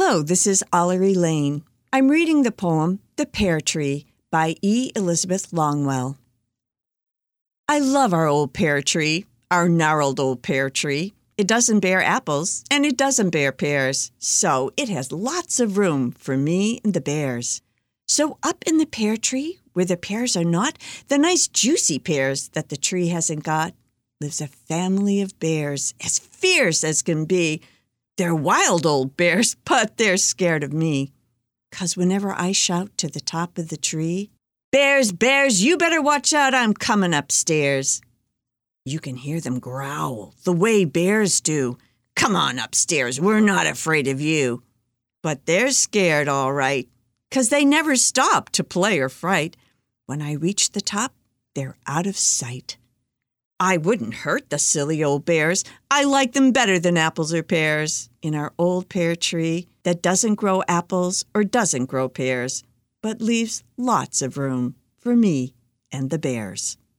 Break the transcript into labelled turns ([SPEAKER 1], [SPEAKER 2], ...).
[SPEAKER 1] Hello, this is Ollery Lane. I'm reading the poem The Pear Tree by E. Elizabeth Longwell. I love our old pear tree, our gnarled old pear tree. It doesn't bear apples, and it doesn't bear pears, so it has lots of room for me and the bears. So up in the pear tree, where the pears are not, the nice juicy pears that the tree hasn't got, lives a family of bears as fierce as can be. They're wild old bears, but they're scared of me. 'Cause whenever I shout to the top of the tree, "Bears, bears, you better watch out, I'm coming upstairs," you can hear them growl the way bears do. "Come on upstairs, we're not afraid of you." But they're scared all right, 'cause they never stop to play or fright. When I reach the top, they're out of sight. I wouldn't hurt the silly old bears. I like them better than apples or pears in our old pear tree that doesn't grow apples or doesn't grow pears, but leaves lots of room for me and the bears.